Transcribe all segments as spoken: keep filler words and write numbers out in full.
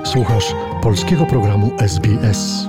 Słuchasz polskiego programu S B S.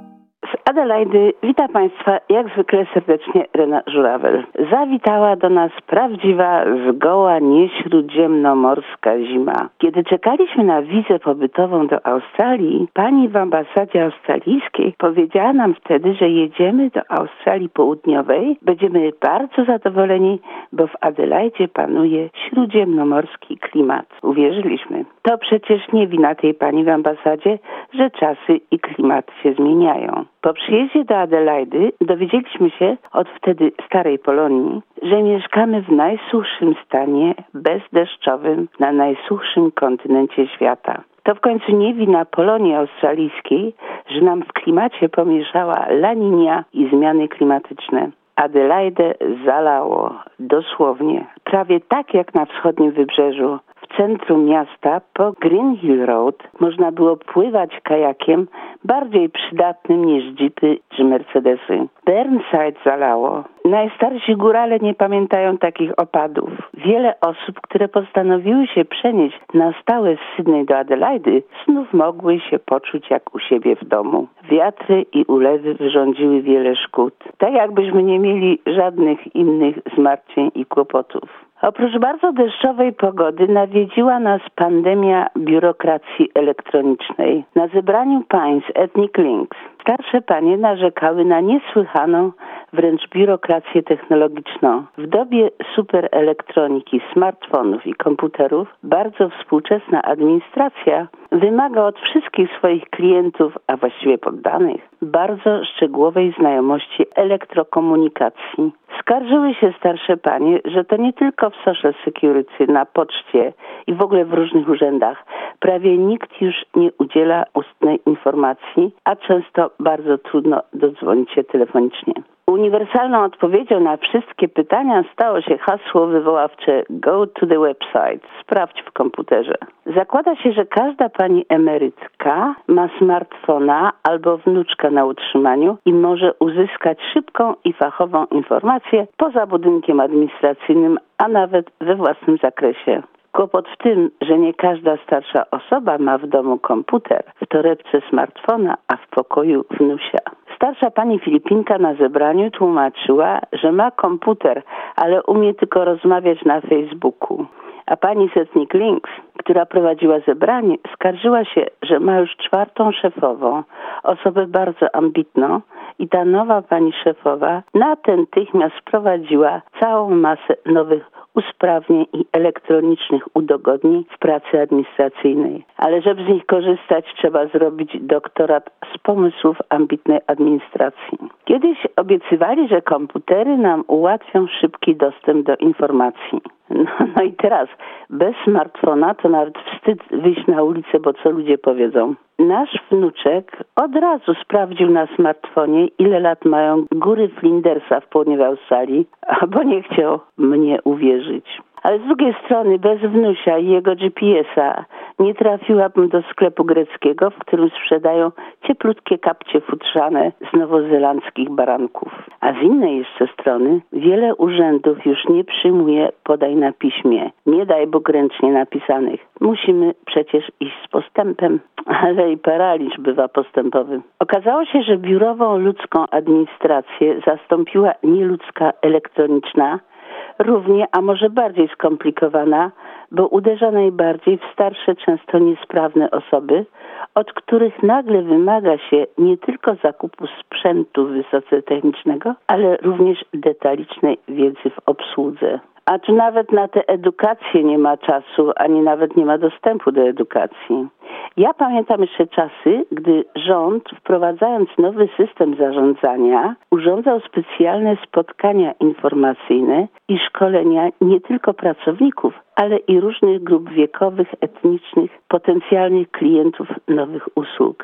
Z Adelaidy wita Państwa jak zwykle serdecznie Rena Żurawel. Zawitała do nas prawdziwa, zgoła nieśródziemnomorska zima. Kiedy czekaliśmy na wizę pobytową do Australii, pani w ambasadzie australijskiej powiedziała nam wtedy, że jedziemy do Australii Południowej. Będziemy bardzo zadowoleni, bo w Adelaidzie panuje śródziemnomorski klimat. Uwierzyliśmy. To przecież nie wina tej pani w ambasadzie, że czasy i klimat się zmieniają. Po przyjeździe do Adelaidy dowiedzieliśmy się od wtedy starej Polonii, że mieszkamy w najsuchszym stanie bezdeszczowym na najsuchszym kontynencie świata. To w końcu nie wina Polonii australijskiej, że nam w klimacie pomieszała La Niña i zmiany klimatyczne. Adelaidę zalało, dosłownie, prawie tak jak na wschodnim wybrzeżu. W centrum miasta po Green Hill Road można było pływać kajakiem bardziej przydatnym niż jeepy czy mercedesy. Burnside zalało. Najstarsi górale nie pamiętają takich opadów. Wiele osób, które postanowiły się przenieść na stałe z Sydney do Adelaidy, znów mogły się poczuć jak u siebie w domu. Wiatry i ulewy wyrządziły wiele szkód. Tak jakbyśmy nie mieli żadnych innych zmartwień i kłopotów. Oprócz bardzo deszczowej pogody nawiedziła nas pandemia biurokracji elektronicznej. Na zebraniu państw Ethnic Links starsze panie narzekały na niesłychaną wręcz biurokrację technologiczną. W dobie superelektroniki, smartfonów i komputerów bardzo współczesna administracja wymaga od wszystkich swoich klientów, a właściwie poddanych, bardzo szczegółowej znajomości elektrokomunikacji. Skarżyły się starsze panie, że to nie tylko w Social Security, na poczcie i w ogóle w różnych urzędach prawie nikt już nie udziela ustnej informacji, a często bardzo trudno dodzwonić się telefonicznie. Uniwersalną odpowiedzią na wszystkie pytania stało się hasło wywoławcze Go to the website, sprawdź w komputerze. Zakłada się, że każda pani emerytka ma smartfona albo wnuczka na utrzymaniu i może uzyskać szybką i fachową informację poza budynkiem administracyjnym, a nawet we własnym zakresie. Kłopot w tym, że nie każda starsza osoba ma w domu komputer, w torebce smartfona, a w pokoju wnusia. Starsza pani Filipinka na zebraniu tłumaczyła, że ma komputer, ale umie tylko rozmawiać na Facebooku. A pani z Ethnic Links, która prowadziła zebranie, skarżyła się, że ma już czwartą szefową, osobę bardzo ambitną, i ta nowa pani szefowa natychmiast wprowadziła całą masę nowych usprawnień i elektronicznych udogodnień w pracy administracyjnej. Ale żeby z nich korzystać, trzeba zrobić doktorat z pomysłów ambitnej administracji. Kiedyś obiecywali, że komputery nam ułatwią szybki dostęp do informacji. No, no i teraz bez smartfona to nawet wstyd wyjść na ulicę, bo co ludzie powiedzą. Nasz wnuczek od razu sprawdził na smartfonie, ile lat mają góry Flindersa w południowej Australii, bo nie chciał mnie uwierzyć. Ale z drugiej strony bez wnusia i jego G P S-a nie trafiłabym do sklepu greckiego, w którym sprzedają cieplutkie kapcie futrzane z nowozelandzkich baranków. A z innej jeszcze strony wiele urzędów już nie przyjmuje podaj na piśmie, nie daj Bóg ręcznie napisanych. Musimy przecież iść z postępem, ale i paraliż bywa postępowy. Okazało się, że biurową ludzką administrację zastąpiła nieludzka elektroniczna, równie, a może bardziej skomplikowana, bo uderza najbardziej w starsze, często niesprawne osoby, od których nagle wymaga się nie tylko zakupu sprzętu wysoce technicznego, ale również detalicznej wiedzy w obsłudze. A czy nawet na tę edukację nie ma czasu, ani nawet nie ma dostępu do edukacji. Ja pamiętam jeszcze czasy, gdy rząd, wprowadzając nowy system zarządzania, urządzał specjalne spotkania informacyjne i szkolenia nie tylko pracowników, ale i różnych grup wiekowych, etnicznych, potencjalnych klientów nowych usług.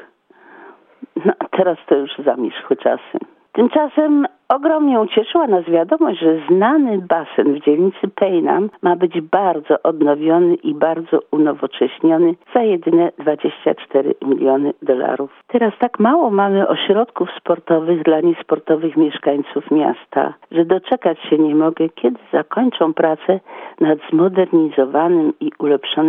No, teraz to już zamierzchły czasy. Tymczasem ogromnie ucieszyła nas wiadomość, że znany basen w dzielnicy Paynham ma być bardzo odnowiony i bardzo unowocześniony za jedyne dwadzieścia cztery miliony dolarów. Teraz tak mało mamy ośrodków sportowych dla niesportowych mieszkańców miasta, że doczekać się nie mogę, kiedy zakończą pracę nad zmodernizowanym i ulepszonym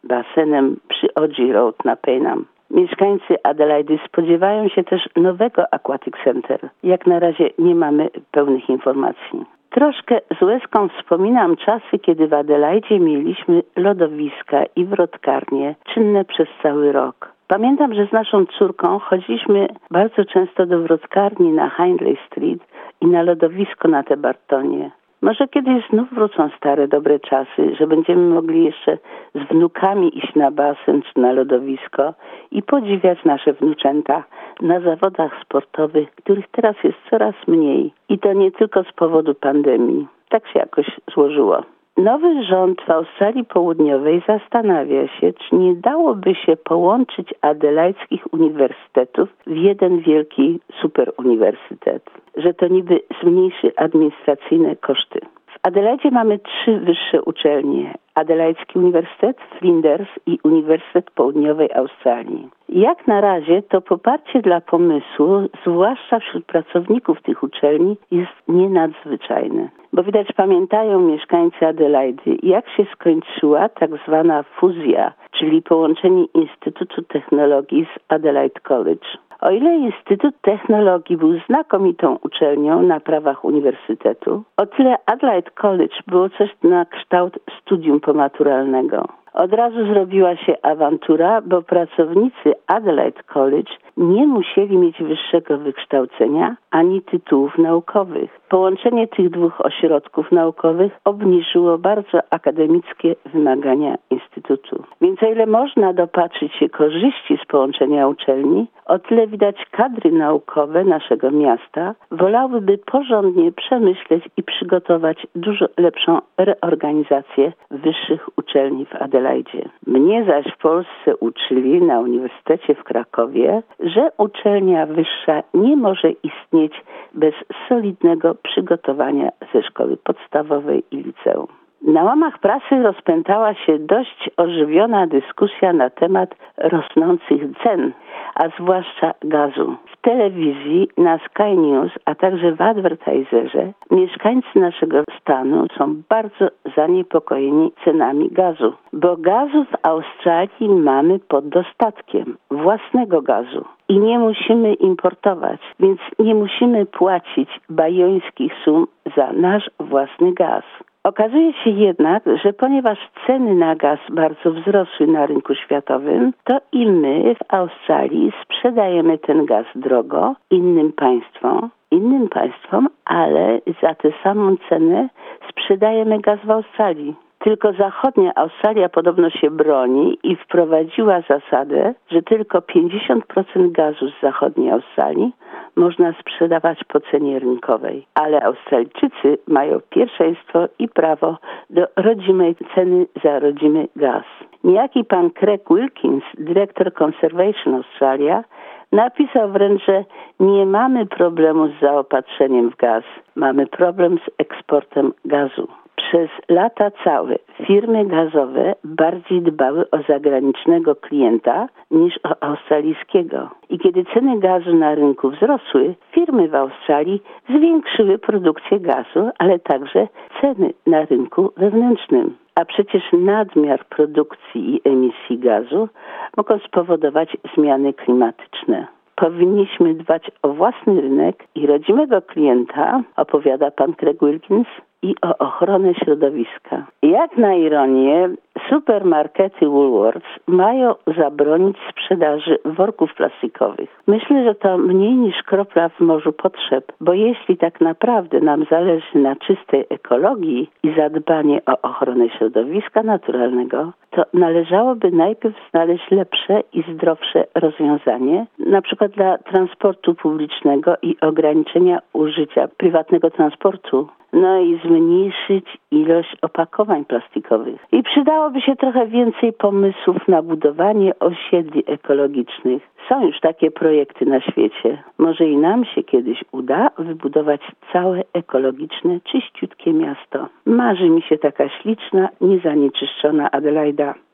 basenem przy O G Road na Paynham. Mieszkańcy Adelaidy spodziewają się też nowego Aquatic Center. Jak na razie nie mamy pełnych informacji. Troszkę z łezką wspominam czasy, kiedy w Adelaidzie mieliśmy lodowiska i wrotkarnie czynne przez cały rok. Pamiętam, że z naszą córką chodziliśmy bardzo często do wrotkarni na Hindley Street i na lodowisko na Te Bartonie. Może kiedyś znów wrócą stare, dobre czasy, że będziemy mogli jeszcze z wnukami iść na basen czy na lodowisko i podziwiać nasze wnuczęta na zawodach sportowych, których teraz jest coraz mniej. I to nie tylko z powodu pandemii. Tak się jakoś złożyło. Nowy rząd w Australii Południowej zastanawia się, czy nie dałoby się połączyć adelaidzkich uniwersytetów w jeden wielki superuniwersytet. Że to niby zmniejszy administracyjne koszty. W Adelaidzie mamy trzy wyższe uczelnie. Adelaidzki Uniwersytet, Flinders i Uniwersytet Południowej Australii. Jak na razie to poparcie dla pomysłu, zwłaszcza wśród pracowników tych uczelni, jest nienadzwyczajne. Bo widać pamiętają mieszkańcy Adelaidy, jak się skończyła tak zwana fuzja, czyli połączenie Instytutu Technologii z Adelaide College. O ile Instytut Technologii był znakomitą uczelnią na prawach uniwersytetu, o tyle Adelaide College było coś na kształt studium pomaturalnego. Od razu zrobiła się awantura, bo pracownicy Adelaide College nie musieli mieć wyższego wykształcenia ani tytułów naukowych. Połączenie tych dwóch ośrodków naukowych obniżyło bardzo akademickie wymagania Instytutu. Więc o ile można dopatrzyć się korzyści z połączenia uczelni, o tyle widać kadry naukowe naszego miasta wolałyby porządnie przemyśleć i przygotować dużo lepszą reorganizację wyższych uczelni w Adelaidzie. Mnie zaś w Polsce uczyli na Uniwersytecie w Krakowie, że uczelnia wyższa nie może istnieć bez solidnego przygotowania ze szkoły podstawowej i liceum. Na łamach prasy rozpętała się dość ożywiona dyskusja na temat rosnących cen, a zwłaszcza gazu. W telewizji, na Sky News, a także w Advertiserze mieszkańcy naszego stanu są bardzo zaniepokojeni cenami gazu, bo gazu w Australii mamy pod dostatkiem, własnego gazu. I nie musimy importować, więc nie musimy płacić bajońskich sum za nasz własny gaz. Okazuje się jednak, że ponieważ ceny na gaz bardzo wzrosły na rynku światowym, to i my w Australii sprzedajemy ten gaz drogo innym państwom, innym państwom, ale za tę samą cenę sprzedajemy gaz w Australii. Tylko zachodnia Australia podobno się broni i wprowadziła zasadę, że tylko pięćdziesiąt procent gazu z zachodniej Australii można sprzedawać po cenie rynkowej. Ale Australijczycy mają pierwszeństwo i prawo do rodzimej ceny za rodzimy gaz. Niejaki pan Craig Wilkins, dyrektor Conservation Australia, napisał wręcz, że nie mamy problemu z zaopatrzeniem w gaz. Mamy problem z eksportem gazu. Przez lata całe firmy gazowe bardziej dbały o zagranicznego klienta niż o australijskiego. I kiedy ceny gazu na rynku wzrosły, firmy w Australii zwiększyły produkcję gazu, ale także ceny na rynku wewnętrznym. A przecież nadmiar produkcji i emisji gazu mogą spowodować zmiany klimatyczne. Powinniśmy dbać o własny rynek i rodzimego klienta, opowiada pan Craig Wilkins, i o ochronę środowiska. Jak na ironię, supermarkety Woolworths mają zabronić sprzedaży worków plastikowych. Myślę, że to mniej niż kropla w morzu potrzeb, bo jeśli tak naprawdę nam zależy na czystej ekologii i zadbanie o ochronę środowiska naturalnego, to należałoby najpierw znaleźć lepsze i zdrowsze rozwiązanie, na przykład dla transportu publicznego i ograniczenia użycia prywatnego transportu, no i zmniejszyć ilość opakowań plastikowych. I przydałoby się trochę więcej pomysłów na budowanie osiedli ekologicznych. Są już takie projekty na świecie. Może i nam się kiedyś uda wybudować całe ekologiczne, czyściutkie miasto. Marzy mi się taka śliczna, niezanieczyszczona Adelaida.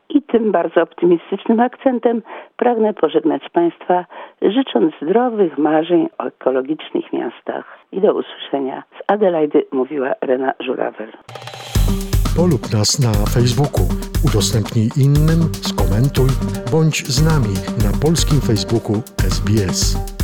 I tym bardzo optymistycznym akcentem pragnę pożegnać Państwa, życząc zdrowych marzeń o ekologicznych miastach. I do usłyszenia. Z Adelaidy mówiła Rena Żurawel. Polub nas na Facebooku, udostępnij innym, skomentuj, bądź z nami na polskim Facebooku S B S.